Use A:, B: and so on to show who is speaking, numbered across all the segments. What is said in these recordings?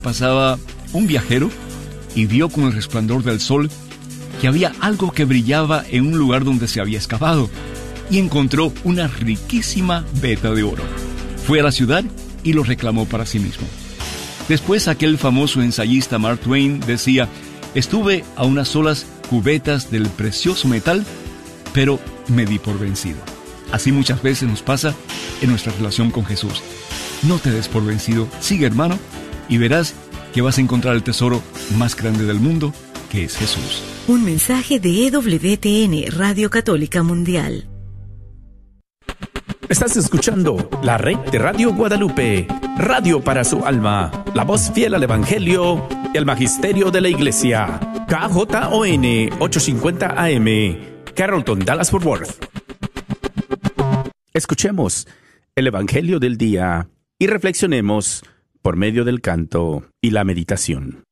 A: Pasaba un viajero y vio con el resplandor del sol que había algo que brillaba en un lugar donde se había excavado y encontró una riquísima veta de oro. Fue a la ciudad y lo reclamó para sí mismo. Después aquel famoso ensayista Mark Twain decía: estuve a unas solas cubetas del precioso metal, pero me di por vencido. Así muchas veces nos pasa en nuestra relación con Jesús. No te des por vencido, sigue, hermano, y verás que vas a encontrar el tesoro más grande del mundo, que es Jesús.
B: Un mensaje de EWTN, Radio Católica Mundial.
C: Estás escuchando la red de Radio Guadalupe, radio para su alma, la voz fiel al Evangelio y al Magisterio de la Iglesia. KJON 850 AM, Carrollton, Dallas-Fort Worth. Escuchemos el Evangelio del día y reflexionemos por medio del canto y la meditación.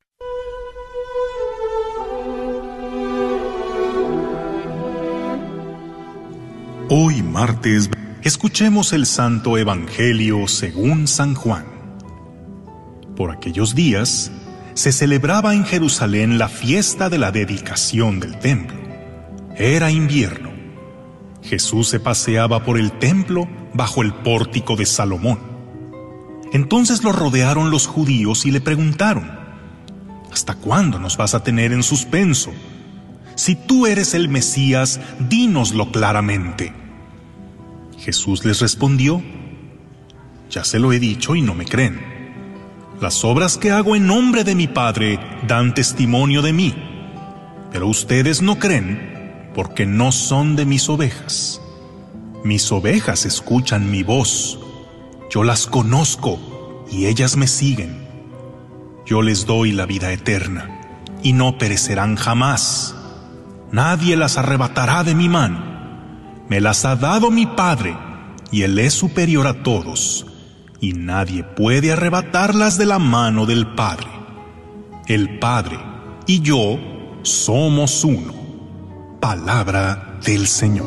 D: Hoy martes, escuchemos el Santo Evangelio según San Juan. Por aquellos días, se celebraba en Jerusalén la fiesta de la dedicación del templo. Era invierno. Jesús se paseaba por el templo bajo el pórtico de Salomón. Entonces lo rodearon los judíos y le preguntaron: ¿hasta cuándo nos vas a tener en suspenso? Si tú eres el Mesías, dínoslo claramente. Jesús les respondió: ya se lo he dicho y no me creen. Las obras que hago en nombre de mi Padre dan testimonio de mí, pero ustedes no creen porque no son de mis ovejas. Mis ovejas escuchan mi voz. Yo las conozco y ellas me siguen. Yo les doy la vida eterna y no perecerán jamás. Nadie las arrebatará de mi mano. Me las ha dado mi Padre y Él es superior a todos, y nadie puede arrebatarlas de la mano del Padre. El Padre y yo somos uno. Palabra del Señor.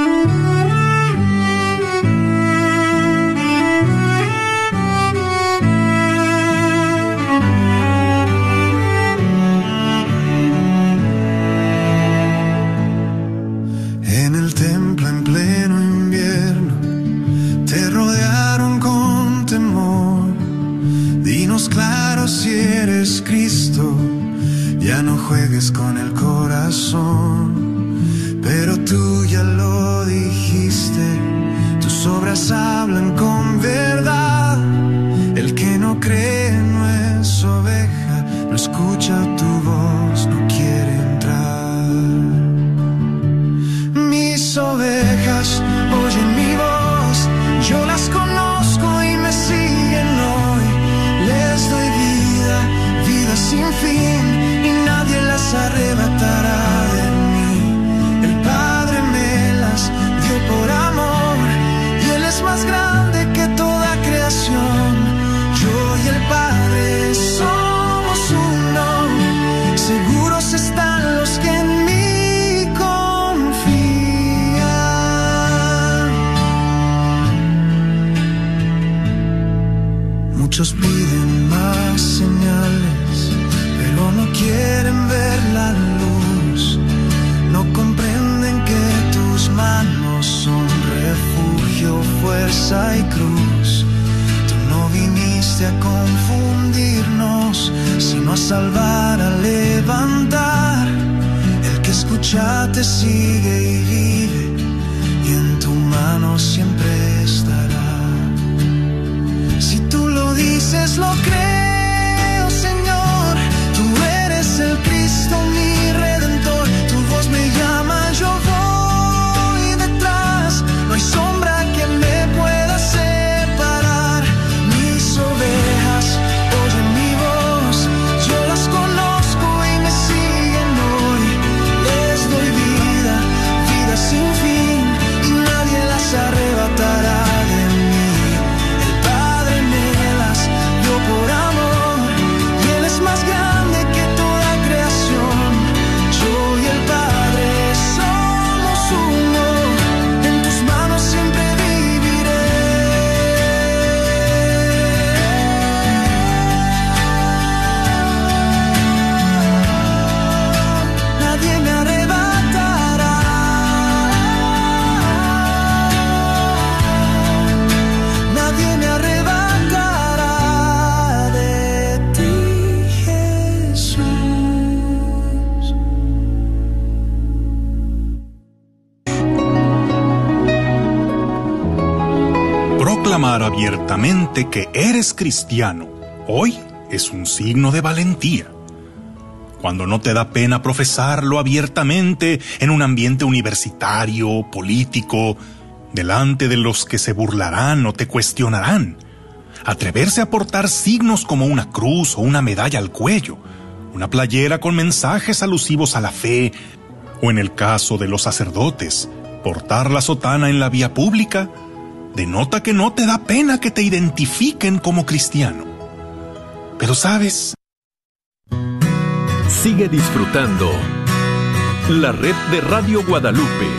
E: Juegues con el corazón, pero tú ya lo dijiste, tus obras hablan con verdad. El que no cree no es oveja, no escucha tu voz, no quiere entrar. Mis ovejas oyen mi voz, yo las conozco y me siguen hoy. Les doy vida, vida sin fin, las arrebatará de mí. El Padre me las dio por amor y Él es más grande que toda creación. Yo y el Padre somos uno, seguros están los que en mí confían. Muchos piden más señales, pero no quieren ver la luz. No comprenden que tus manos son refugio, fuerza y cruz. Tú no viniste a confundirnos, sino a salvar, a levantar. El que escucha te sigue y vive, y en tu mano siempre estará. Si tú lo dices, lo creo, Señor. Tú eres el Cristo, mi Redentor. Tu voz me llama, yo voy detrás. No hay sombra que me pueda separar. Mis ovejas oyen mi voz, yo las conozco y me siguen hoy. Les doy vida, vida sin fin, y nadie las arrebatará de mí. El Padre me las dio por amor.
D: confesar abiertamente que eres cristiano hoy es un signo de valentía. Cuando no te da pena profesarlo abiertamente en un ambiente universitario, político, delante de los que se burlarán o te cuestionarán. Atreverse a portar signos como una cruz o una medalla al cuello, una playera con mensajes alusivos a la fe, o en el caso de los sacerdotes, portar la sotana en la vía pública, denota que no te da pena que te identifiquen como cristiano. Pero ¿sabes?
C: Sigue disfrutando la red de Radio Guadalupe.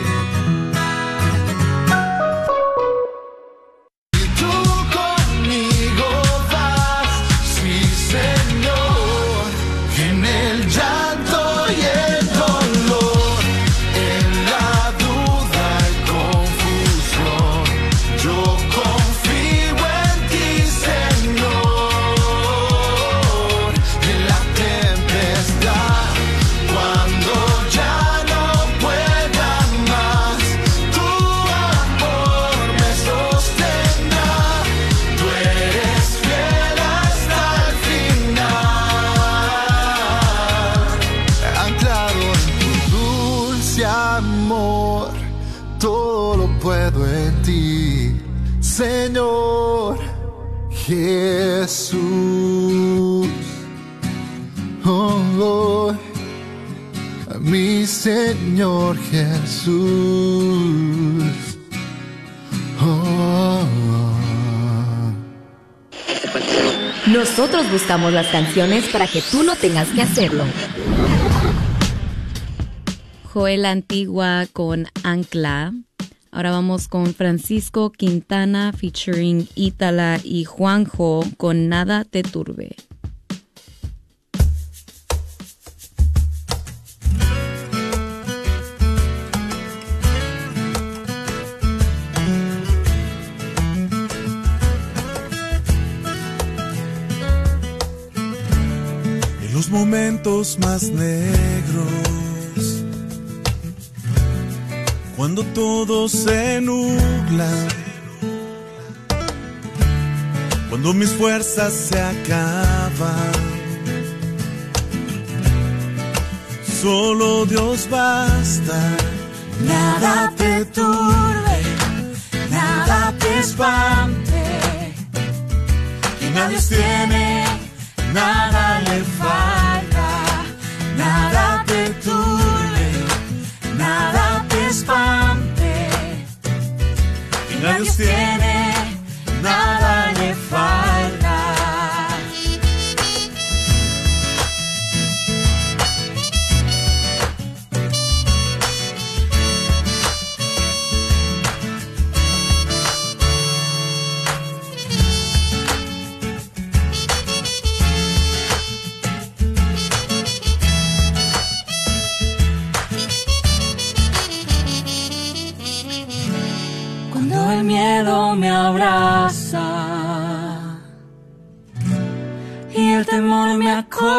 E: Señor Jesús, oh, mi Señor Jesús, oh.
F: Nosotros buscamos las canciones para que tú no tengas que hacerlo.
G: Joel Antigua con Ancla. Ahora vamos con Francisco Quintana featuring Ítala y Juanjo con Nada te turbe.
E: En los momentos más negros, cuando todo se nubla, cuando mis fuerzas se acaban, solo Dios basta. Nada te turbe, nada te espante, que nadie tiene, nada le falta. Nada te turbe, nada te espante, que nadie tiene, nada le falta. Cuando el miedo me abraza y el temor me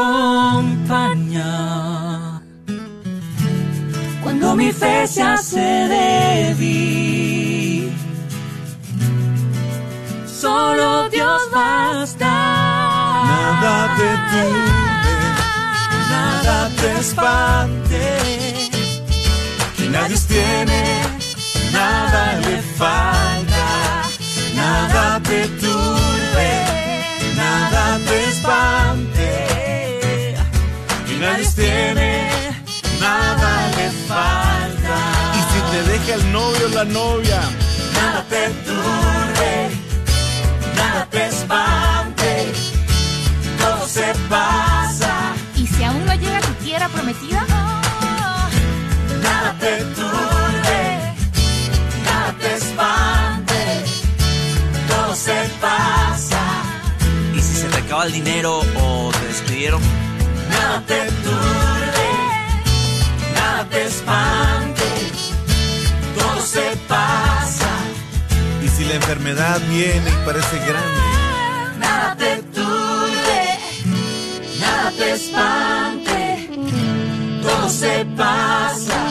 E: acompaña, cuando mi fe se hace débil, solo Dios basta. Nada te turbe, nada te espante, que nadie tiene, nada le falta. Nada te turbe, nada te espante, que nadie tiene, nada le falta.
H: Y si te deja el novio o la novia,
E: nada te turbe, nada te espante, todo se pasa.
I: ¿Y si aún no llega tu tierra prometida?
E: Nada te turbe, nada te espante, todo se pasa.
H: y si se te acaba el dinero o te despidieron,
E: Nada te turbe, nada te espante, todo se pasa.
H: y si la enfermedad viene y parece grande,
E: Nada te turbe, nada te espante, todo se pasa.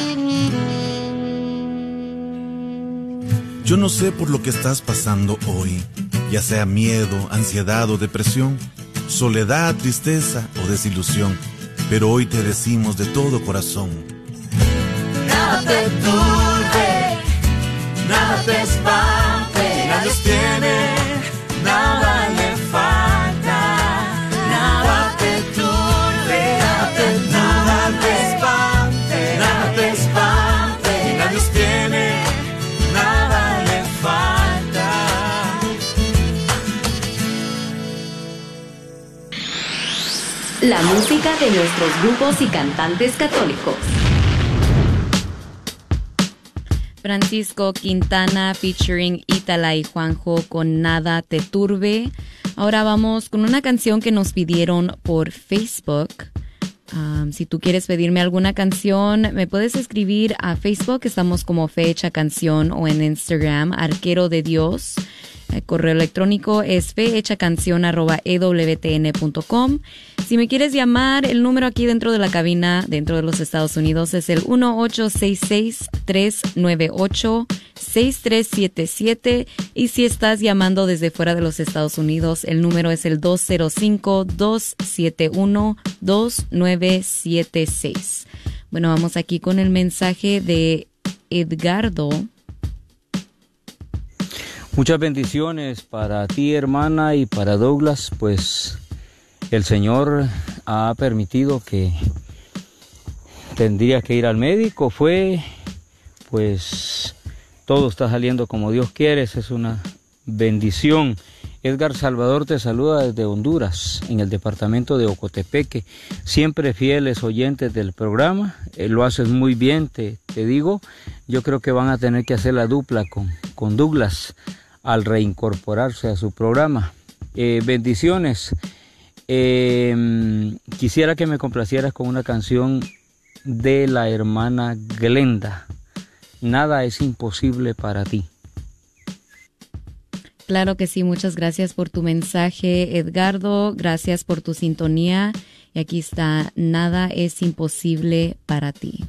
H: yo no sé por lo que estás pasando hoy,
J: ya sea miedo, ansiedad o depresión, soledad, tristeza o desilusión. Pero hoy te decimos de todo corazón:
E: nada te turbe, nada te espante. Si Dios tiene, nada le falta. Nada te turbe, nada te espante. Nada te espante. Si Dios tiene, nada le falta.
F: La música de nuestros grupos y cantantes católicos.
G: Francisco Quintana featuring Ítala y Juanjo con Nada te turbe. Ahora vamos con una canción que nos pidieron por Facebook. Si tú quieres pedirme alguna canción, me puedes escribir a Facebook, estamos como Fecha Canción, o en Instagram, Arquero de Dios. El correo electrónico es fehechacancion@ewtn.com. Si me quieres llamar, el número aquí dentro de la cabina, dentro de los Estados Unidos, es el 1-866-398-6377. Y si estás llamando desde fuera de los Estados Unidos, el número es el 205-271-2976. Bueno, vamos aquí con el mensaje de Edgardo.
K: Muchas bendiciones para ti, hermana, y para Douglas. Pues el Señor ha permitido que tendría que ir al médico. Pues todo está saliendo como Dios quiere. Esa es una bendición. Edgar Salvador te saluda desde Honduras, en el departamento de Ocotepeque. Siempre fieles oyentes del programa. Lo haces muy bien, te digo. Yo creo que van a tener que hacer la dupla con Douglas al reincorporarse a su programa. Bendiciones. Quisiera que me complacieras con una canción de la hermana Glenda. Nada es imposible para ti.
G: Claro que sí, muchas gracias por tu mensaje, Edgardo. Gracias por tu sintonía. Y aquí está, Nada es imposible para ti.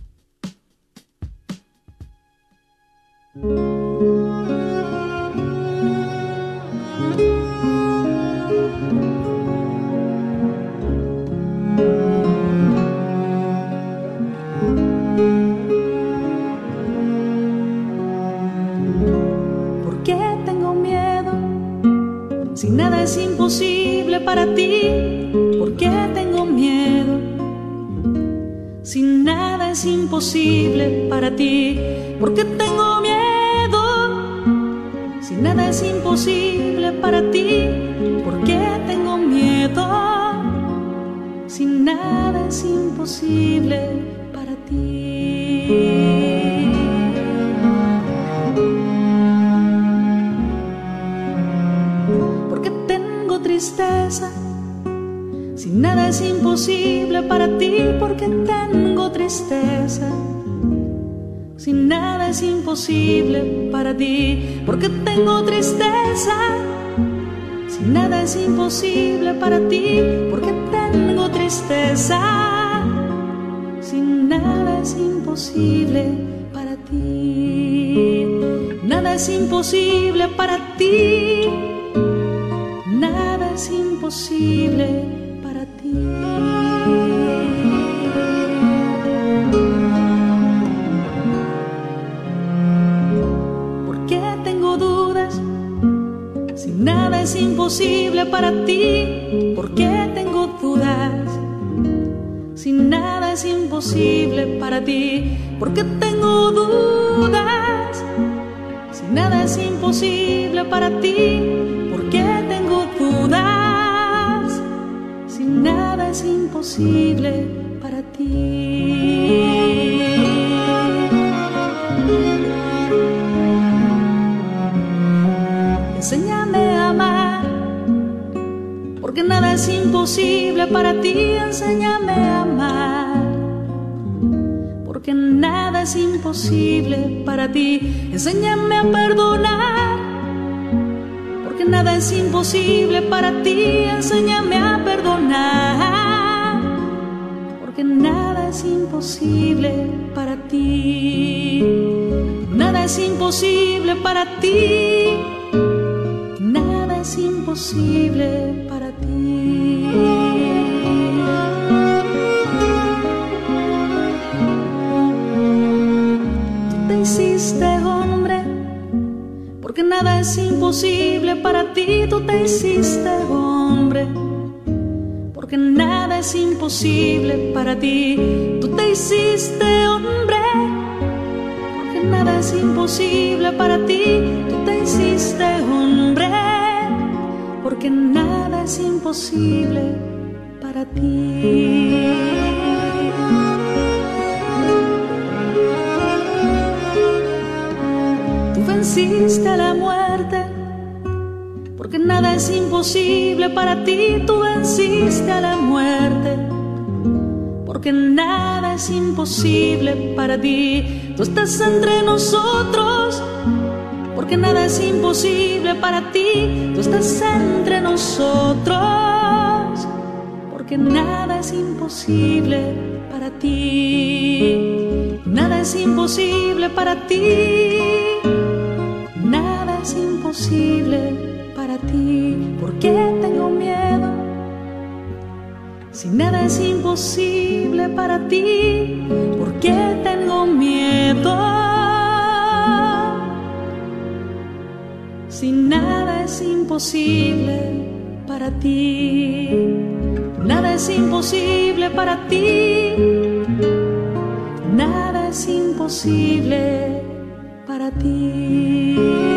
L: ¿Por qué tengo miedo? Si nada es imposible para ti, ¿por qué tengo miedo? Si nada es imposible para ti, ¿por qué tengo miedo? Si nada es imposible para ti, ¿por qué tengo miedo? Si nada es imposible para ti. Tristeza, si nada es imposible para ti, porque tengo tristeza. Si nada es imposible para ti, porque tengo tristeza. Si nada es imposible para ti, porque tengo tristeza. Si nada es imposible para ti, nada es imposible para ti. Nada es imposible para ti. ¿Por qué tengo dudas? Si nada es imposible para ti, ¿por qué tengo dudas? Si nada es imposible para ti, ¿por qué tengo dudas? Si nada es imposible para ti, ¿por qué tengo dudas? Si nada es imposible para ti. Enséñame a amar, porque nada es imposible para ti. Enséñame a amar, porque nada es imposible para ti. Enséñame a perdonar, porque nada es imposible para ti. Enséñame a perdonar, porque nada es imposible para ti. Nada es imposible para ti. Nada es imposible para ti. Tú te hiciste hombre, porque nada es imposible para ti. Tú te hiciste hombre, porque nada es imposible para ti. Tú te hiciste hombre, porque nada es imposible para ti. Tú te hiciste hombre, porque nada es imposible para ti. Tú venciste a la muerte, porque nada es imposible para ti. Tú venciste a la muerte, porque nada es imposible para ti. Tú estás entre nosotros, porque nada es imposible para ti. Tú estás entre nosotros, porque nada es imposible para ti. Nada es imposible para ti. Nada es imposible para ti. ¿Por qué tengo miedo? Si nada es imposible para ti, ¿por qué tengo miedo? Si nada es imposible para ti, nada es imposible para ti, nada es imposible para ti.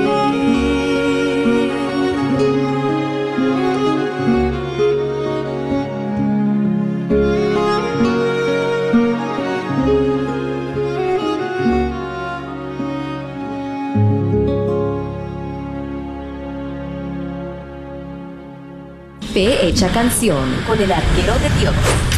F: Fe Hecha Canción con el Arquero de Dios.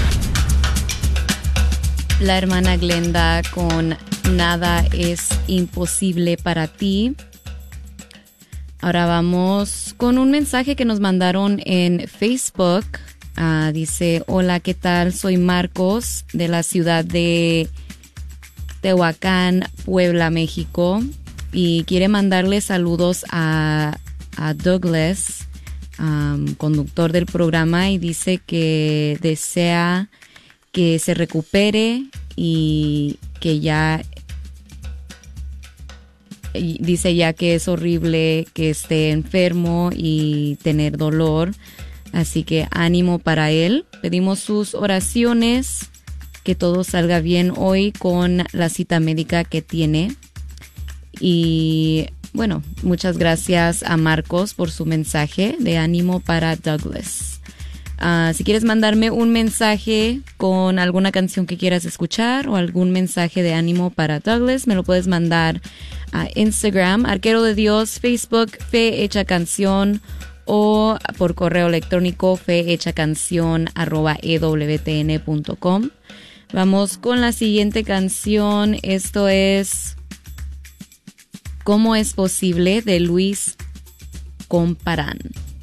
G: La hermana Glenda con Nada es imposible para ti. Ahora vamos con un mensaje que nos mandaron en Facebook. Dice, hola, ¿qué tal? Soy Marcos de la ciudad de Tehuacán, Puebla, México. Y quiere mandarle saludos a Douglas, conductor del programa, y dice que desea que se recupere y que ya dice ya que es horrible que esté enfermo y tener dolor, así que ánimo para él. Pedimos sus oraciones, que todo salga bien hoy con la cita médica que tiene. Y bueno, muchas gracias a Marcos por su mensaje de ánimo para Douglas. Si quieres mandarme un mensaje con alguna canción que quieras escuchar o algún mensaje de ánimo para Douglas, me lo puedes mandar a Instagram, Arquero de Dios, Facebook, Fe Hecha Canción, o por correo electrónico fehechacancion@ewtn.com. Vamos con la siguiente canción. Esto es ¿Cómo es posible? De Luis Comparán.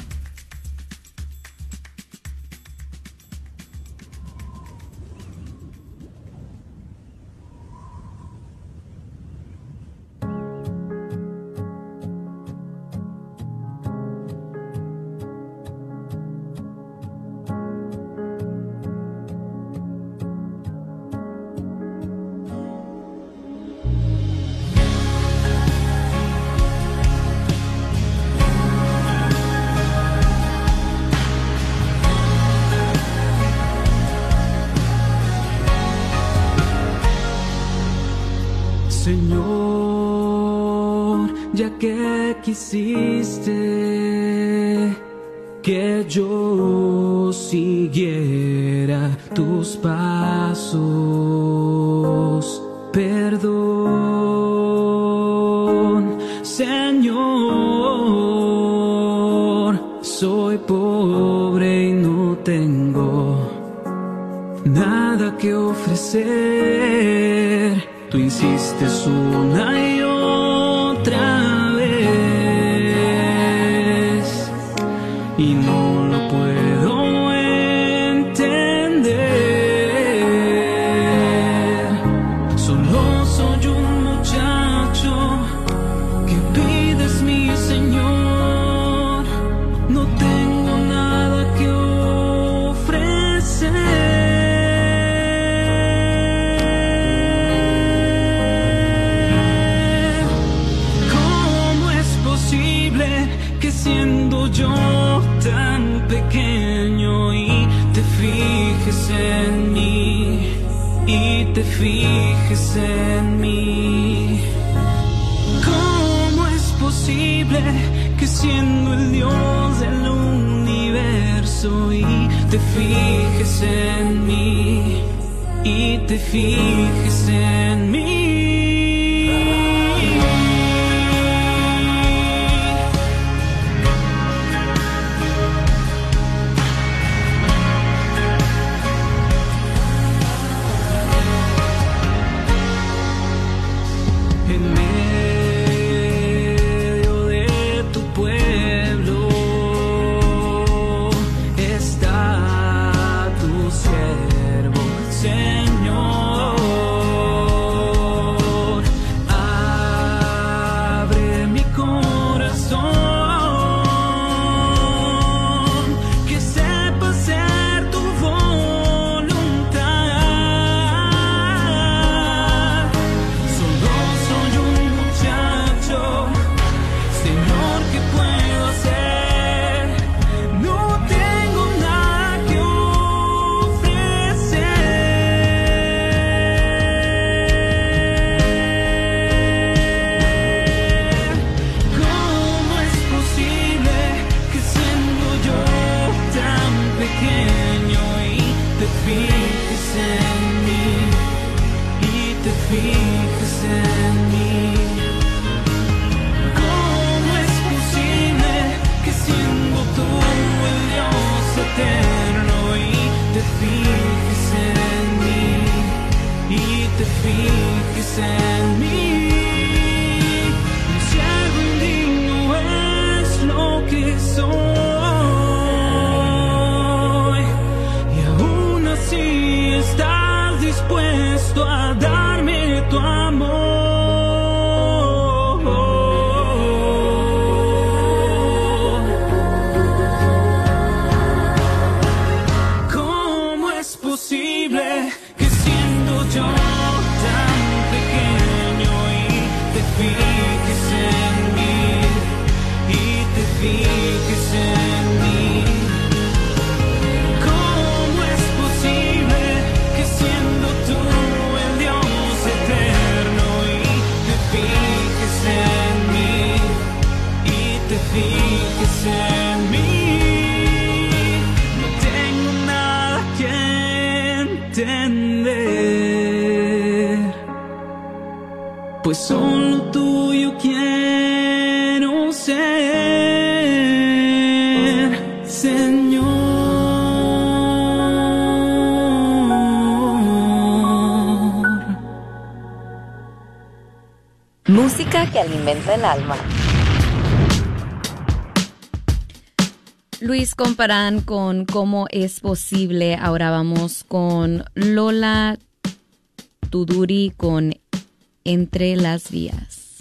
E: Señor, ya que quisiste que yo siguiera tus pasos, perdón, Señor, soy pobre y no tengo nada que ofrecer. Tú insistes una y otra vez y no lo puedo entender. Solo soy un muchacho que pides, mi Señor. No te ¿Cómo es posible que siendo yo tan pequeño y te fijes en mí, y te fijes en mí? ¿Cómo es posible que siendo el Dios del universo y te fijes en mí, y te fijes en mí? Pues solo tuyo quiero ser, Señor.
F: Música que alimenta el alma.
G: Luis Comparán con ¿Cómo es posible? Ahora vamos con Lola Tuduri con Entre las vías.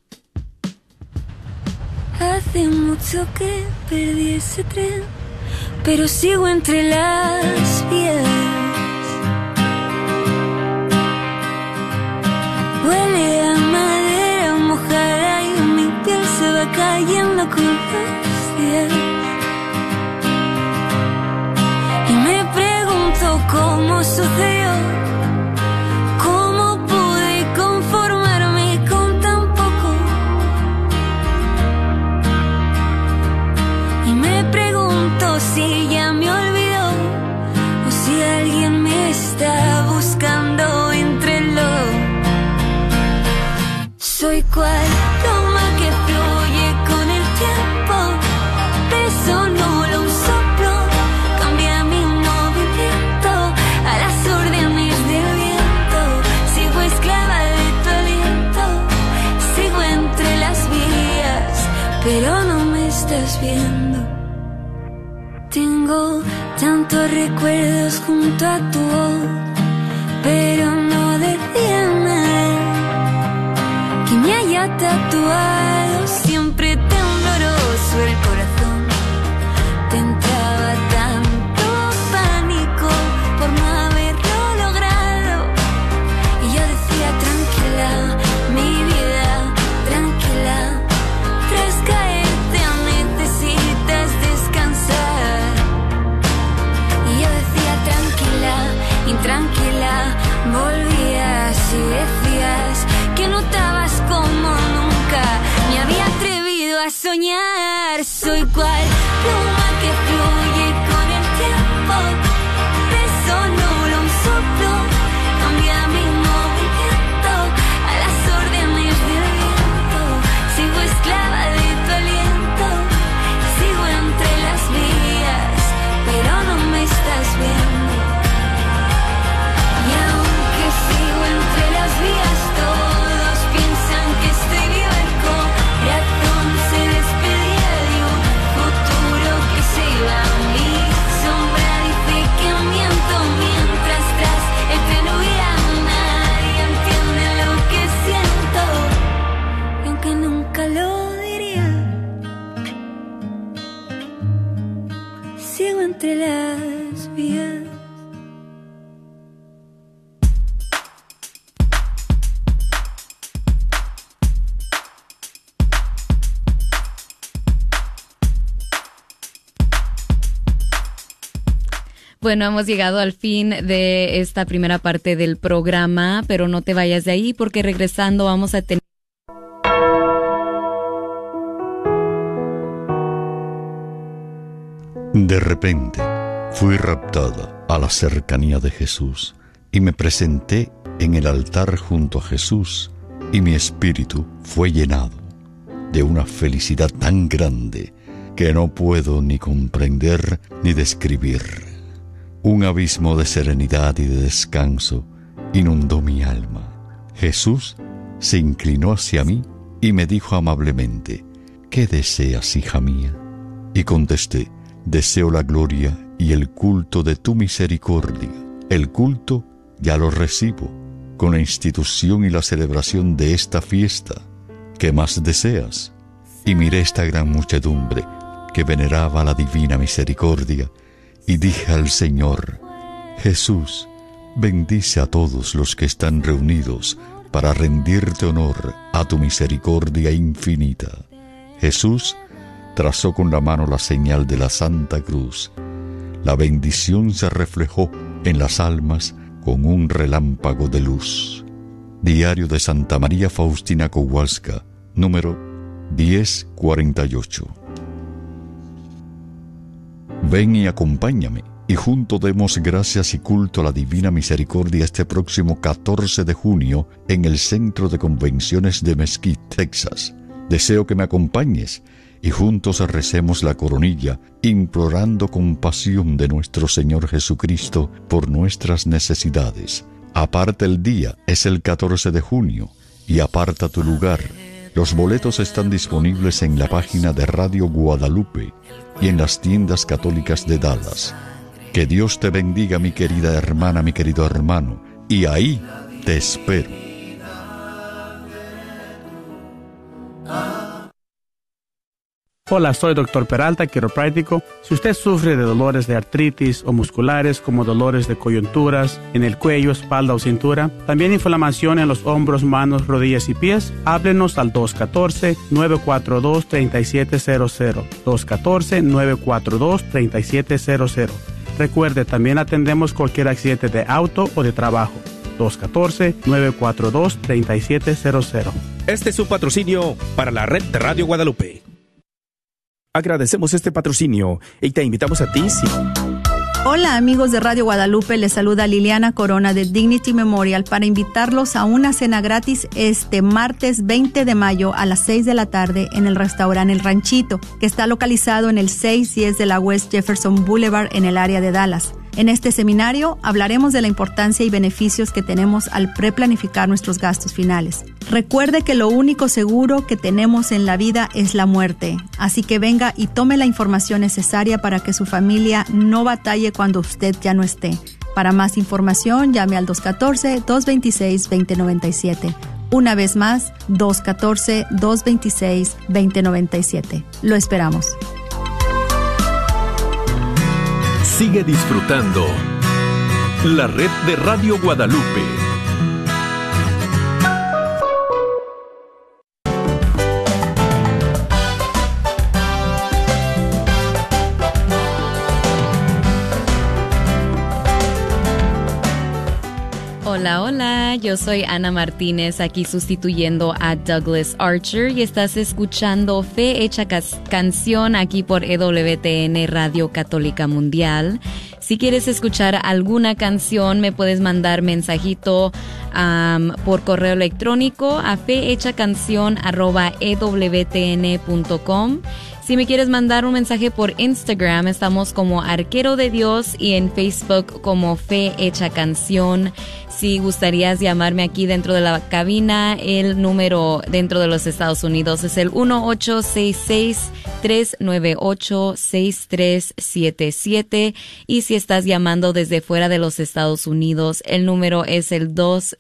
M: Hace mucho que perdí ese tren, pero sigo entre las vías. Huele a madera mojada y mi piel se va cayendo con los días. Y me pregunto cómo sucedió, cómo pude conformarme con tan poco. Y me pregunto si ya me olvidó o si alguien me está buscando entre lo. Soy cual pluma que fluye con el tiempo, peso nulo, un soplo, cambia mi movimiento a las órdenes del viento. Sigo esclava de tu aliento, sigo entre las vías, pero no me estás viendo. Tengo tantos recuerdos junto a tu voz, pero no decía nada que me haya tatuado. Siempre tembloroso el corazón, te entraba tanto pánico a soñar. Soy cual pluma que fluye con el tiempo. Solo un soplo cambia mi movimiento a las órdenes del viento. Sigo esclava de tu aliento, sigo entre las vías, pero no me estás viendo. Y aunque sigo entre las vías, todos piensan que estoy viva. El corazón se despedía de un futuro que se iba. Mi sombra dice que miento, mientras tras el tren huía. Nadie entiende lo que siento, y aunque nunca lo diría, sigo entre las vías.
G: Bueno, hemos llegado al fin de esta primera parte del programa, pero no te vayas de ahí porque regresando vamos a tener...
N: De repente fui raptada a la cercanía de Jesús y me presenté en el altar junto a Jesús, y mi espíritu fue llenado de una felicidad tan grande que no puedo ni comprender ni describir. Un abismo de serenidad y de descanso inundó mi alma. Jesús se inclinó hacia mí y me dijo amablemente: ¿qué deseas, hija mía? Y contesté: deseo la gloria y el culto de tu misericordia. El culto ya lo recibo con la institución y la celebración de esta fiesta. ¿Qué más deseas? Y miré esta gran muchedumbre que veneraba la divina misericordia, y dije al Señor: Jesús, bendice a todos los que están reunidos para rendirte honor a tu misericordia infinita. Jesús trazó con la mano la señal de la Santa Cruz. La bendición se reflejó en las almas con un relámpago de luz. Diario de Santa María Faustina Kowalska, número 1048. Ven y acompáñame, y juntos demos gracias y culto a la Divina Misericordia este próximo 14 de junio en el Centro de Convenciones de Mesquite, Texas. Deseo que me acompañes y juntos recemos la coronilla, implorando compasión de nuestro Señor Jesucristo por nuestras necesidades. Aparta el día, es el 14 de junio, y aparta tu lugar. Los boletos están disponibles en la página de Radio Guadalupe y en las tiendas católicas de Dallas. Que Dios te bendiga, mi querida hermana, mi querido hermano, y ahí te espero.
O: Hola, soy Dr. Peralta, quiropráctico. Si usted sufre de dolores de artritis o musculares como dolores de coyunturas en el cuello, espalda o cintura, también inflamación en los hombros, manos, rodillas y pies, háblenos al 214-942-3700. 214-942-3700. Recuerde, también atendemos cualquier accidente de auto o de trabajo. 214-942-3700.
C: Este es un patrocinio para la red de Radio Guadalupe. Agradecemos este patrocinio y te invitamos a ti, sí.
P: Hola amigos de Radio Guadalupe, les saluda Liliana Corona de Dignity Memorial para invitarlos a una cena gratis este martes 20 de mayo a las 6 de la tarde en el restaurante El Ranchito, que está localizado en el 610 de la West Jefferson Boulevard en el área de Dallas. En este seminario hablaremos de la importancia y beneficios que tenemos al preplanificar nuestros gastos finales. Recuerde que lo único seguro que tenemos en la vida es la muerte, así que venga y tome la información necesaria para que su familia no batalle cuando usted ya no esté. Para más información, llame al 214-226-2097. Una vez más, 214-226-2097. Lo esperamos.
Q: Sigue disfrutando la red de Radio Guadalupe.
G: Hola, hola, yo soy Ana Martínez, aquí sustituyendo a Douglas Archer y estás escuchando Fe Hecha Canción aquí por EWTN Radio Católica Mundial. Si quieres escuchar alguna canción, me puedes mandar mensajito por correo electrónico a fehechacancion@ewtn.com. Si me quieres mandar un mensaje por Instagram, estamos como Arquero de Dios y en Facebook como Fe Hecha Canción. Si gustarías llamarme aquí dentro de la cabina, el número dentro de los Estados Unidos es el 1866-398-6377. Y si estás llamando desde fuera de los Estados Unidos, el número es el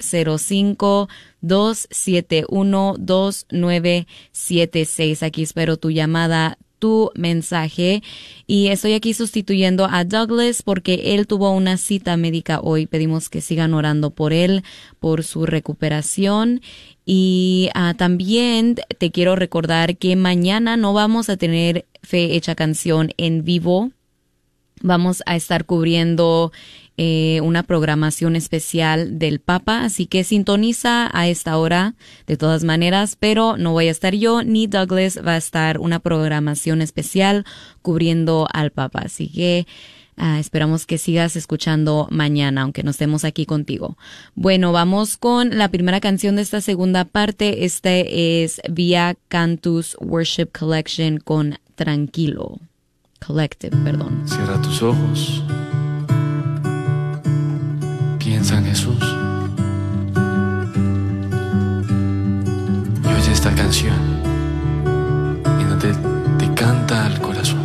G: 205-271-2976. Aquí espero tu llamada, tu mensaje. Y estoy aquí sustituyendo a Douglas porque él tuvo una cita médica hoy. Pedimos que sigan orando por él, por su recuperación. Y también te quiero recordar que mañana no vamos a tener Fe Hecha Canción en vivo. Vamos a estar cubriendo una programación especial del Papa, así que sintoniza a esta hora de todas maneras, pero no voy a estar yo ni Douglas, va a estar una programación especial cubriendo al Papa, así que esperamos que sigas escuchando mañana, aunque no estemos aquí contigo. Bueno, vamos con la primera canción de esta segunda parte. Este es Via Cantus Worship Collection con Tranquilo. Collective, perdón.
R: Cierra tus ojos. Piensa en Jesús. Y oye esta canción y donde te canta al corazón.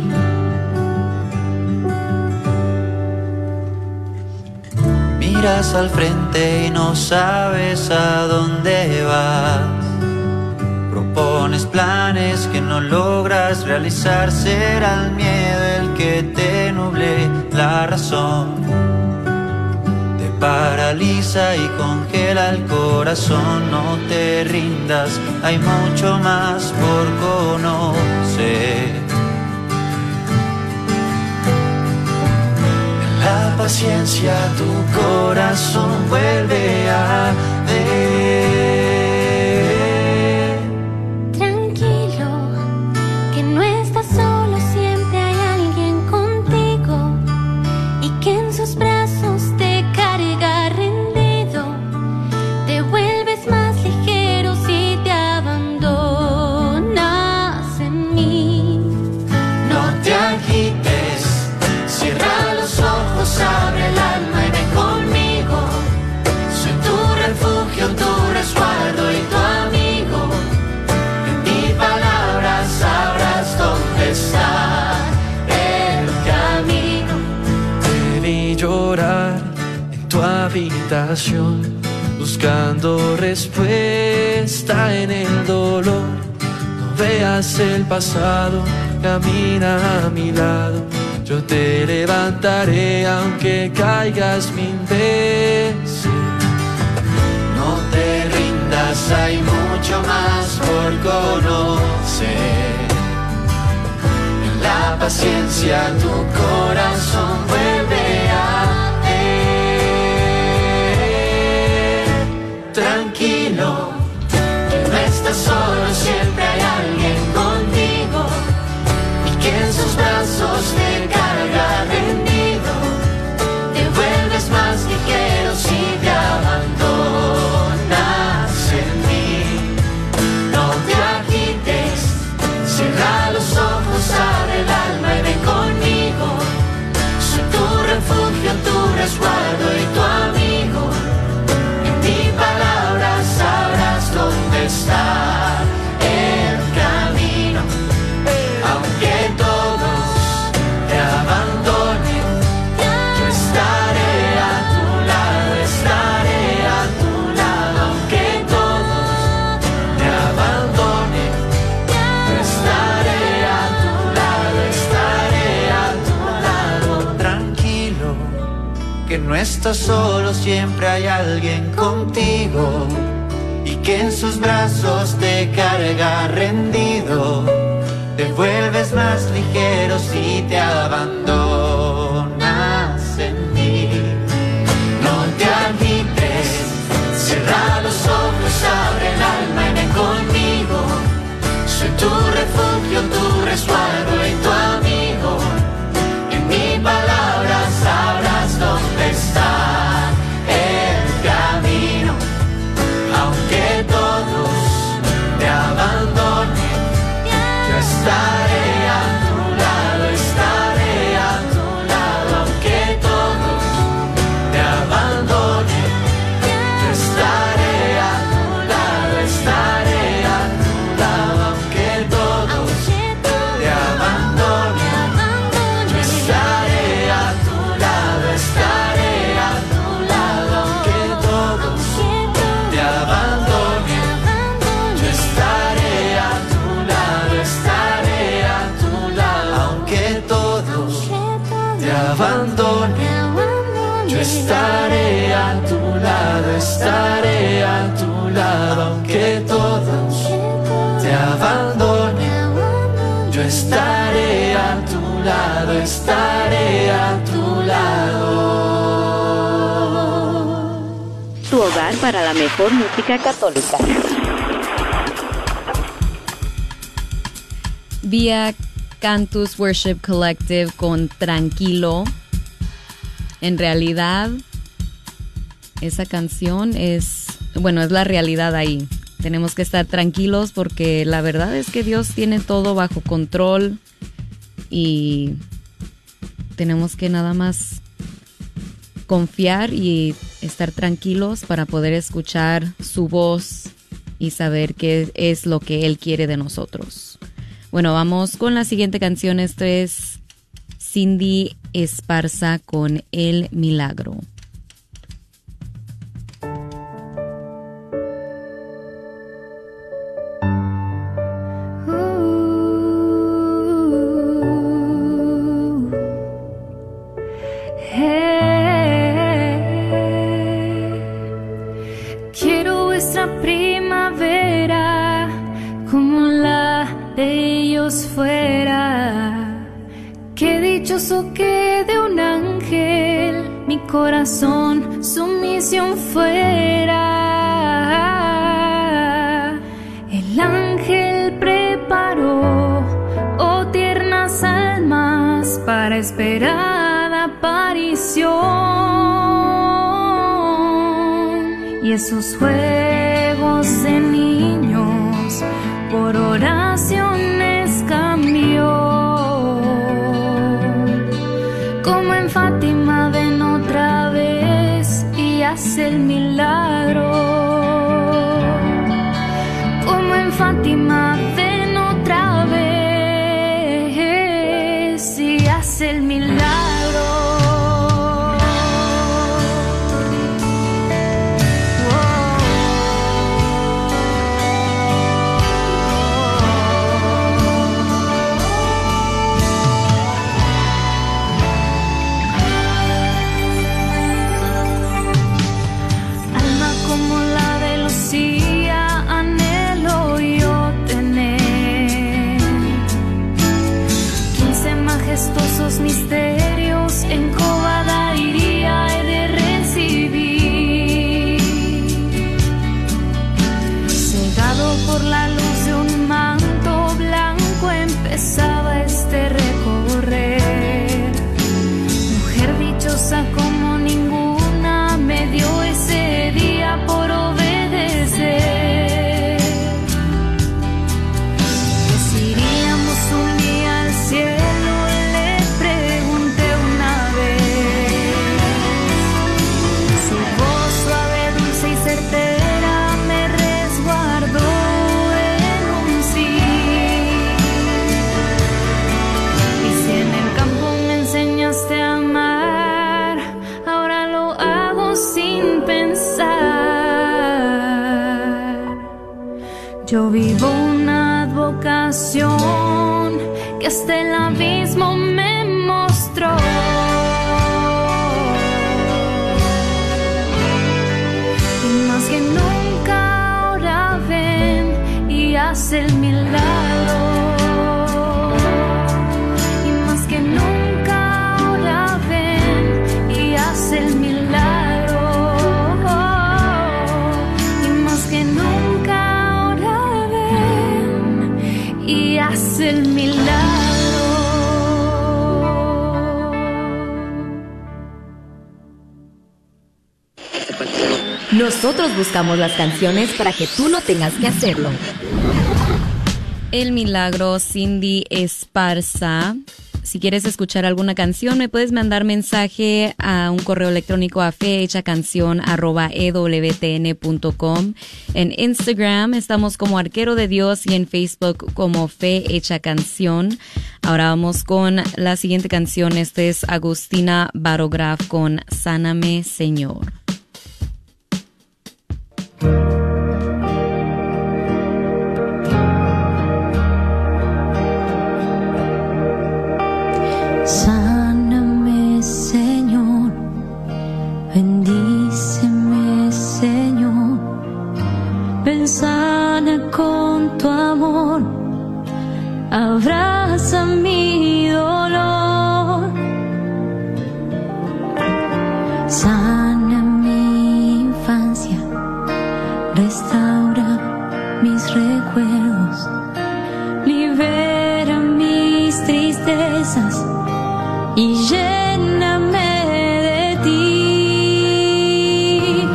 S: Miras al frente y no sabes a dónde vas. Propones planes que no logras realizar. Será el miedo el que te nuble la razón. Te paraliza y congela el corazón. No te rindas, hay mucho más por conocer. En la paciencia tu corazón vuelve a ver.
R: Buscando respuesta en el dolor. No veas el pasado, camina a mi lado. Yo te levantaré aunque caigas 1000 veces.
S: No te rindas, hay mucho más por conocer. En la paciencia tu corazón vuelve a tranquilo, que no estás solo, siempre hay alguien contigo y que en sus brazos te carga rendido. Te vuelves más ligero si te abandonas en mí. No te agites, cierra los ojos, abre el alma y ven conmigo. Soy tu refugio, tu resguardo y tu amigo. ¿Dónde está el camino? Aunque todos te abandonen, yo estaré a tu lado, estaré a tu lado. Aunque todos te abandonen, yo estaré a tu lado, estaré a tu lado. Tranquilo, que no estás solo, siempre hay alguien contigo y que en sus brazos te carga rendido. Te vuelves más ligero si te abandonas en mí. No te agites,
E: tu refugio, tu resguardo y tu amigo. En mi palabra sabrás dónde está el camino. Aunque todos te abandonen, yo estaré a tu lado, estaré a tu lado. Aunque todos te abandonen, yo estaré a tu lado, estaré a tu lado. Aunque todos te abandonen, yo estaré a tu lado, estaré a tu lado. Aunque todos te abandonen, yo estaré a tu lado, estaré a tu lado. Aunque todos te abandonen, yo estaré a tu lado, estaré a tu lado. Aunque todos te abandonen, yo estaré a tu lado, estaré a tu lado.
F: Tu hogar para la mejor música católica.
G: Vía Cantus Worship Collective con Tranquilo. En realidad, esa canción es la realidad ahí. Tenemos que estar tranquilos porque la verdad es que Dios tiene todo bajo control y tenemos que nada más confiar y estar tranquilos para poder escuchar su voz y saber qué es lo que Él quiere de nosotros. Bueno, vamos con la siguiente canción. Esto es Cindy Esparza con El Milagro.
L: Quiero vuestra primavera como la de ellos fuera. Qué dichoso que de un ángel mi corazón su misión fuera. El ángel preparó, oh tiernas almas, para esperada aparición. Y esos juegos de niños por oraciones cambió. Como en Fátima ven otra vez y hace el milagro. Como en Fátima ven otra vez y hace el milagro. Majestuosos misterios en Cóbada iría he de recibir. Cegado por la luz de un manto blanco empezaba este recorrer. Mujer dichosa como ninguna me dio ese día por obedecer. Pues iríamos un día al cielo. Yo vivo una vocación que hasta el abismo me mostró. Y más que nunca ahora ven y hace el milagro. Y más que nunca ahora ven y hace el milagro. Y más que nunca y
F: Nosotros buscamos las canciones para que tú no tengas que hacerlo.
G: El Milagro, Cindy Esparza. Si quieres escuchar alguna canción, me puedes mandar mensaje a un correo electrónico a fehechacancion@ewtn.com. En Instagram estamos como Arquero de Dios y en Facebook como Fe Hecha Canción. Ahora vamos con la siguiente canción. Este es Agustina Barograf con Sáname, Señor.
L: Sáname, Señor, bendíceme, Señor, ven, sana con tu amor, abraza mi dolor, sana mi infancia, restaura mis recuerdos, libera mis tristezas y lléname de ti.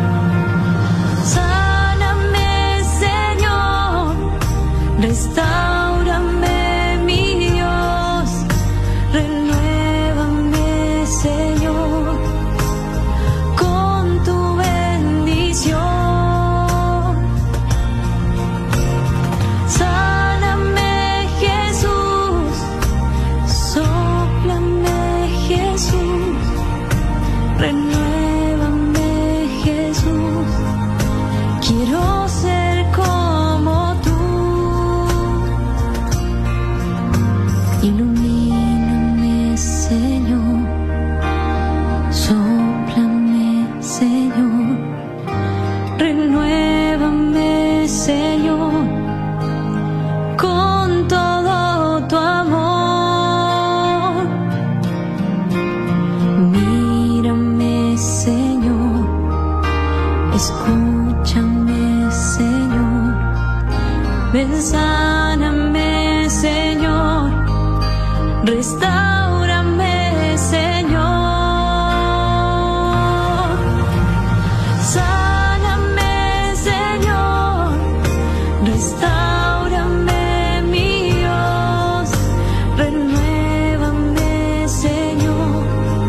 L: Sáname, Señor, restáurame, mi Dios, renuévame, Señor, con tu bendición. Sáname, Jesús, Jesús, renuévame, Jesús, quiero ser como tú. Ilumíname, Señor, sóplame, Señor, renuévame, Señor, con todo tu amor. Escúchame, Señor, ven, sáname, Señor, restáurame, Señor, sáname, Señor, restáurame, mi Dios, renuévame, Señor,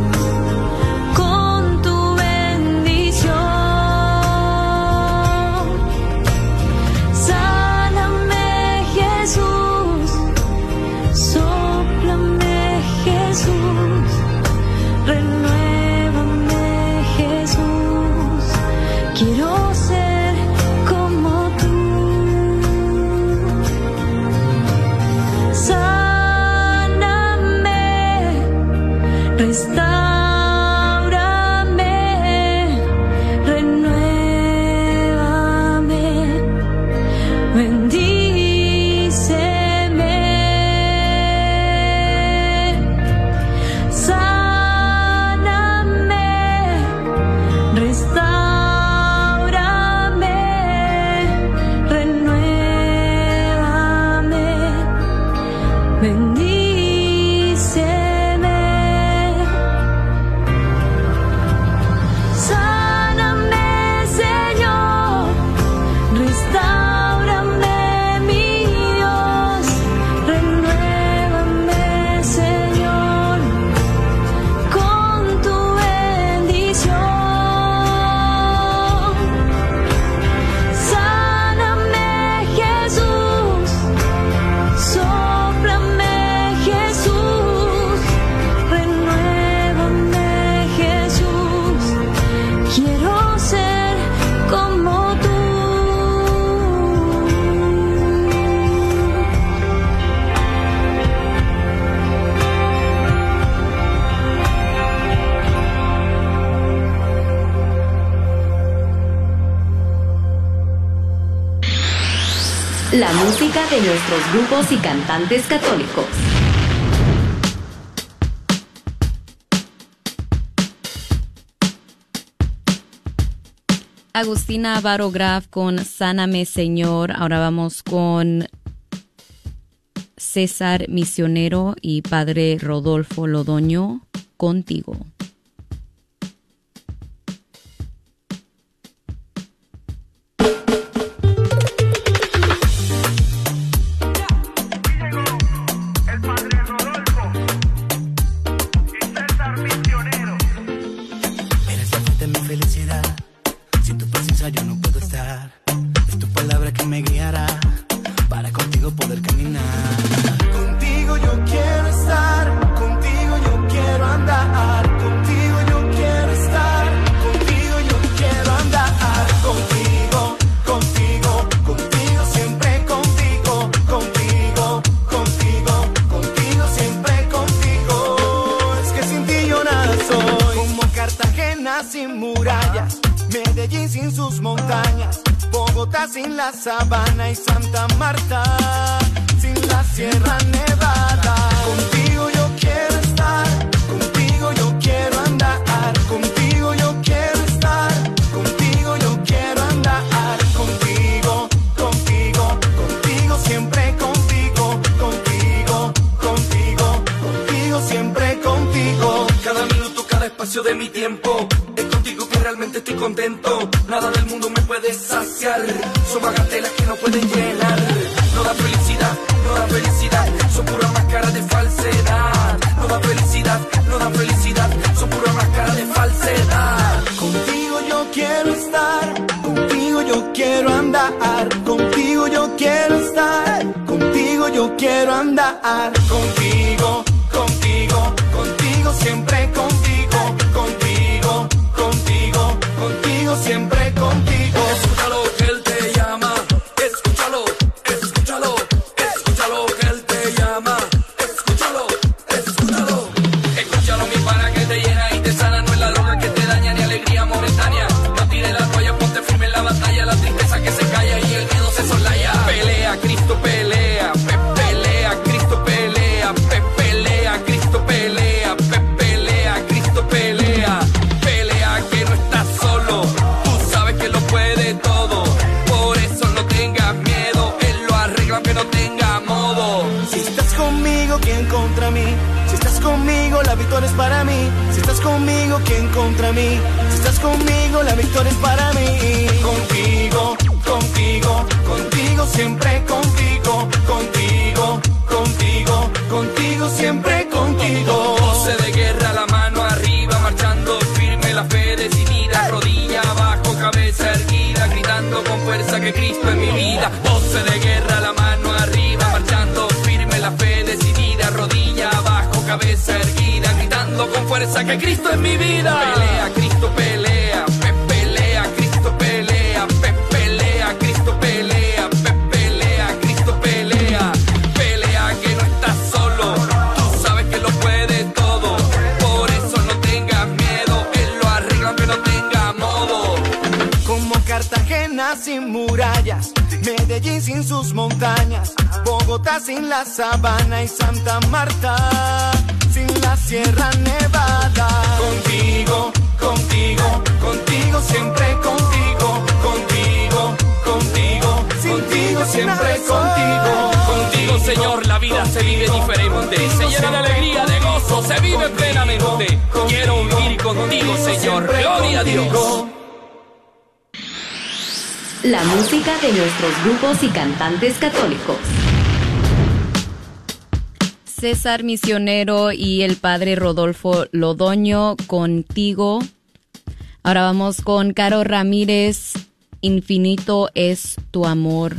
L: con tu bendición. Quiero ser como tú. Sáname, restáurame, renuévame, bendíceme. Sáname, restáurame, bendíceme. Sáname, Señor, restáurame, mi Dios, renuévame, Señor, con tu bendición. Sáname, Jesús, sóplame, Jesús, renuévame, Jesús, quiero ser como tú.
F: La música de nuestros grupos y cantantes católicos.
G: Agustina Barograf con Sáname, Señor. Ahora vamos con César Misionero y Padre Rodolfo Lodoño, Contigo.
E: felicidad. Sin tu presencia yo no puedo estar. Es tu palabra que me guiará para contigo poder caminar. Contigo yo quiero estar, contigo yo quiero andar, contigo yo quiero estar, contigo yo quiero andar, contigo, contigo, contigo, siempre contigo, contigo, contigo, contigo, siempre contigo. Es que sin ti yo nada soy. Como Cartagena sin murallas, Medellín sin sus montañas, Bogotá sin la sabana y Santa Marta sin la Sierra Nevada. Contigo yo quiero estar, contigo yo quiero andar, contigo yo quiero estar, contigo yo quiero andar, contigo, contigo, contigo, siempre contigo, contigo, contigo, contigo, siempre contigo.
T: Cada minuto, cada espacio de mi tiempo, es contigo que realmente estoy contento. Nada del mundo me puede saciar, son bagatelas que no pueden llenar. No da felicidad, no da felicidad, son pura máscara de falsedad. No da felicidad, no da felicidad, son pura máscara de falsedad.
E: Contigo yo quiero estar, contigo yo quiero andar, contigo yo quiero estar, contigo yo quiero andar, contigo, contigo, contigo, siempre contigo, contigo, contigo, contigo, siempre contigo.
T: Escúchalo que él te llama, escúchalo, escúchalo, escúchalo que él te llama, escúchalo, escúchalo. Escúchalo mi pana que te llena y te sana, no es la droga que te daña ni alegría momentánea. No tires la toalla, ponte firme en la batalla, la tristeza que se calla y el miedo se solaya. Pelea, Cristo pelea, pelea, Cristo pelea, pelea, Cristo pelea, pelea, Cristo pelea. Pelea que no estás solo, tú sabes que lo puede todo, por eso no tengas miedo, él lo arregla aunque no tenga modo.
E: Si estás conmigo, ¿quién contra mí? Si estás conmigo, la victoria es para mí. Si estás conmigo, ¿quién contra mí? Si estás conmigo, la victoria es para mí. Contigo, contigo, contigo, siempre contigo, contigo, contigo, contigo, siempre contigo.
T: Voces de guerra, la mano arriba, marchando firme, la fe decidida, rodilla abajo, cabeza erguida, gritando con fuerza que Cristo es mi vida. Voces de guerra, la mano arriba, marchando firme, la fe decidida, rodilla abajo, cabeza erguida, gritando con fuerza que Cristo es mi vida. Pelea, Cristo pelea, pelea, Cristo pelea, pelea, Cristo pelea, pelea, Cristo pelea. Pelea que no estás solo, tú sabes que lo puede todo, por eso no tengas miedo, él lo arregla aunque no tenga modo.
E: Como Cartagena sin murallas, Medellín sin sus montañas, Bogotá sin la sabana y Santa Marta sin la Sierra Nevada. Contigo, contigo, contigo, siempre contigo, contigo, contigo, contigo, siempre contigo.
T: Contigo, Señor, la vida se vive diferente, se llena de alegría, de gozo, se vive plenamente. Quiero vivir contigo, Señor, gloria a Dios.
F: La música de nuestros grupos y cantantes católicos.
G: César Misionero y el padre Rodolfo Lodoño, Contigo. Ahora vamos con Caro Ramírez, Infinito es tu amor.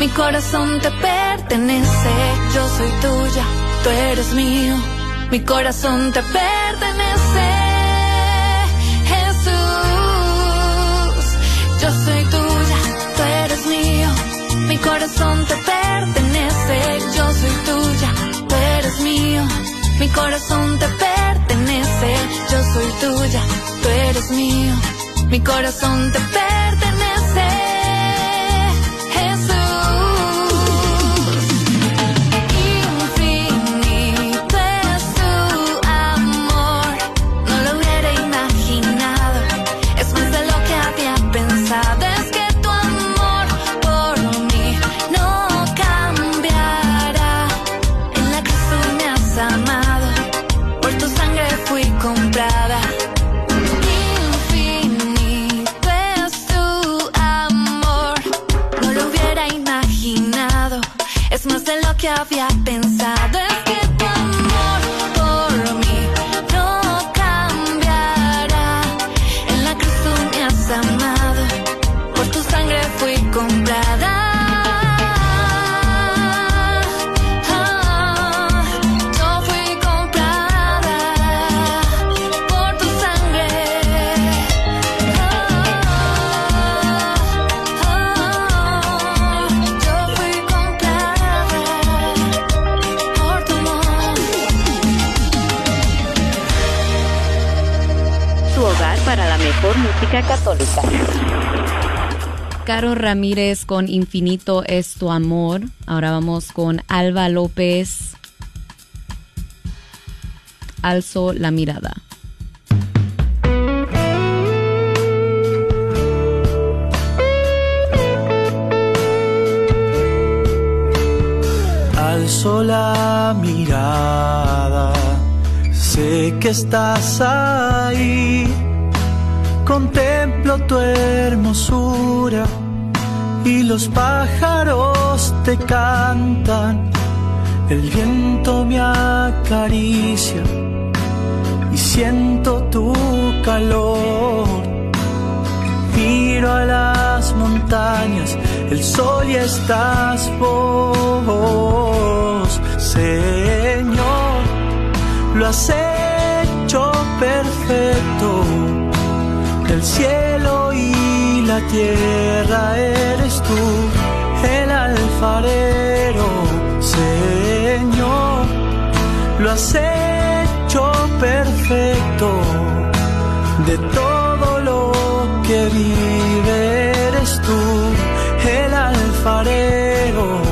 M: Mi corazón te pertenece, yo soy tuya, tú eres mío. Mi corazón te pertenece, Jesús. Yo soy tuya, tú eres mío. Mi corazón te pertenece, yo soy tuya, tú eres mío. Mi corazón te pertenece, yo soy tuya, tú eres mío. Mi corazón te pertenece, Jesús. Infinito es tu amor, no lo hubiera imaginado. Es más de lo que había pensado. Es que tu amor por mí no cambiará. En la cruz tú me has amado, por tu sangre fui comprada. Infinito es tu amor, no lo hubiera imaginado. Es más de lo que había pensado. Es que tu amor por mí no cambiará. En la cruz tú me has amado, por tu sangre fui comprada. Yo fui comprada por tu sangre. Yo fui comprada por tu amor.
F: Tu hogar para la mejor música católica.
G: Caro Ramírez con Infinito es tu amor. Ahora vamos con Alba López. Alzo la mirada.
E: Alzo la mirada, sé que estás ahí. Contemplo tu hermosura y los pájaros te cantan. El viento me acaricia y siento tu calor. Miro a las montañas, el sol y estás vos. Señor, lo has hecho perfecto. El cielo y la tierra eres tú, el alfarero. Señor, lo has hecho perfecto. De todo lo que vive eres tú, el alfarero.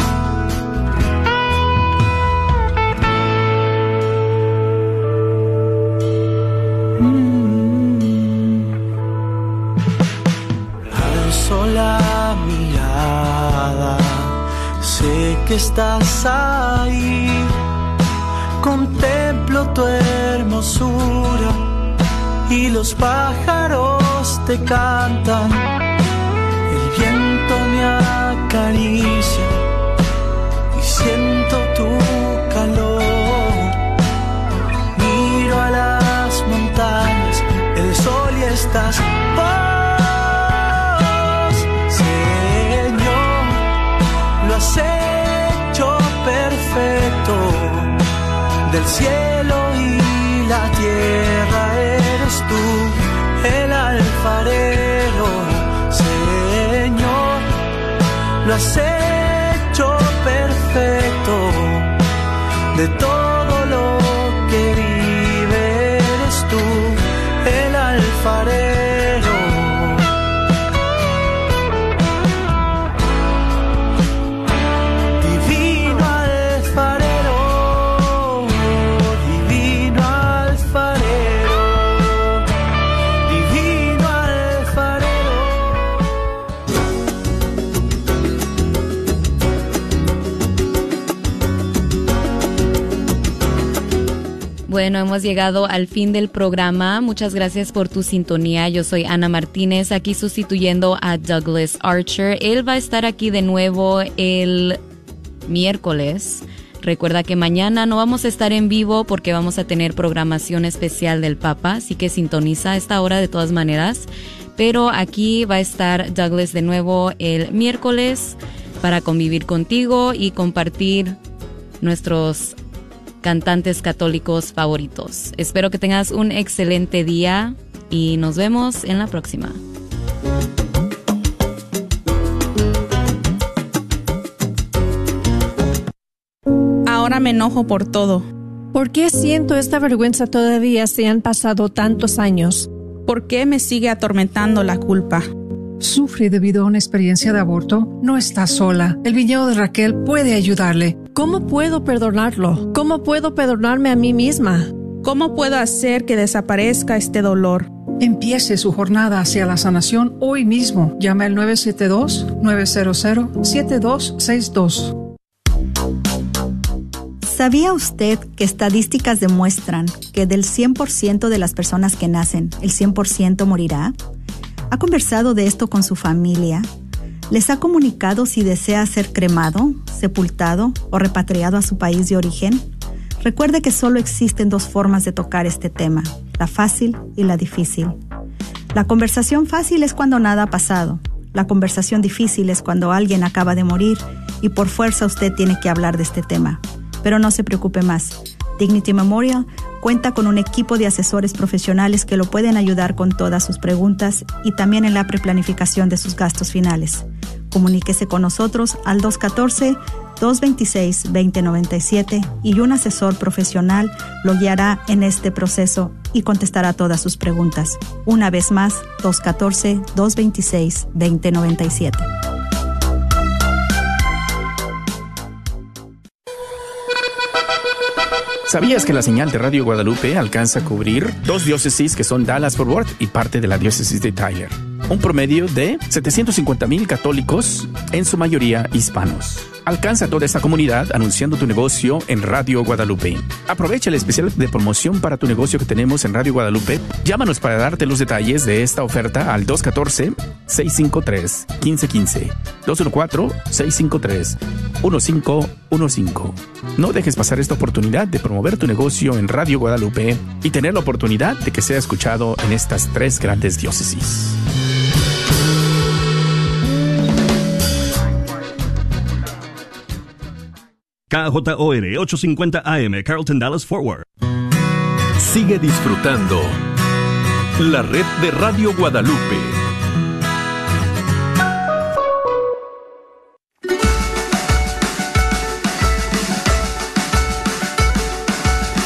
E: Alzo la mirada, sé que estás ahí. Contemplo tu hermosura y los pájaros te cantan. El viento me acaricia y siento tu calor. Miro a las montañas, el sol y estás vos. Señor, lo has hecho perfecto. Del cielo y la tierra eres tú, el alfarero. Señor, lo has hecho perfecto. De todo lo que vive eres tú, el alfarero. Divino alfarero, divino alfarero, divino alfarero.
G: Bueno, hemos llegado al fin del programa. Muchas gracias por tu sintonía. Yo soy Ana Martínez, aquí sustituyendo a Douglas Archer. Él va a estar aquí de nuevo el miércoles. Recuerda que mañana no vamos a estar en vivo porque vamos a tener programación especial del Papa, así que sintoniza a esta hora de todas maneras. Pero aquí va a estar Douglas de nuevo el miércoles. para convivir contigo y compartir nuestros cantantes católicos favoritos. Espero que tengas un excelente día y nos vemos en la próxima.
U: Ahora me enojo por todo.
V: ¿Por qué siento esta vergüenza todavía si han pasado tantos años?
U: ¿Por qué me sigue atormentando la culpa?
W: ¿Sufre debido a una experiencia de aborto? No está sola. El viñedo de Raquel puede ayudarle.
V: ¿Cómo puedo perdonarlo? ¿Cómo puedo perdonarme a mí misma?
U: ¿Cómo puedo hacer que desaparezca este dolor?
W: Empiece su jornada hacia la sanación hoy mismo. Llama al 972-900-7262.
P: ¿Sabía usted que estadísticas demuestran que del 100% de las personas que nacen, el 100% morirá? ¿Ha conversado de esto con su familia? ¿Les ha comunicado si desea ser cremado, sepultado o repatriado a su país de origen? Recuerde que solo existen dos formas de tocar este tema, la fácil y la difícil. La conversación fácil es cuando nada ha pasado. La conversación difícil es cuando alguien acaba de morir y por fuerza usted tiene que hablar de este tema. Pero no se preocupe más. Dignity Memorial cuenta con un equipo de asesores profesionales que lo pueden ayudar con todas sus preguntas y también en la preplanificación de sus gastos finales. Comuníquese con nosotros al 214-226-2097 y un asesor profesional lo guiará en este proceso y contestará todas sus preguntas. Una vez más, 214-226-2097.
C: ¿Sabías que la señal de Radio Guadalupe alcanza a cubrir 2 diócesis que son Dallas-Fort Worth y parte de la diócesis de Tyler? Un promedio de 750,000 católicos, en su mayoría hispanos. Alcanza a toda esta comunidad anunciando tu negocio en Radio Guadalupe. Aprovecha el especial de promoción para tu negocio que tenemos en Radio Guadalupe. Llámanos para darte los detalles de esta oferta al 214-653-1515. 214-653-1515. No dejes pasar esta oportunidad de promover tu negocio en Radio Guadalupe y tener la oportunidad de que sea escuchado en estas 3 grandes diócesis.
X: KJOR 850 AM, Carlton Dallas Forward.
Q: Sigue disfrutando la red de Radio Guadalupe.